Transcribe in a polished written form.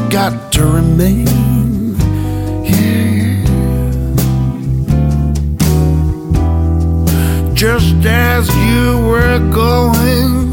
got to remain here. Just as you were going,